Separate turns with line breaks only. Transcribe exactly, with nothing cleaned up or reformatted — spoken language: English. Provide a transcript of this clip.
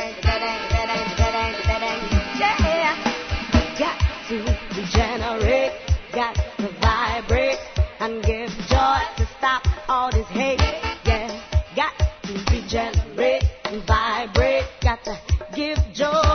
Got to regenerate, got to vibrate and give joy to stop all this hate. Yeah, got to regenerate and vibrate, got to give joy.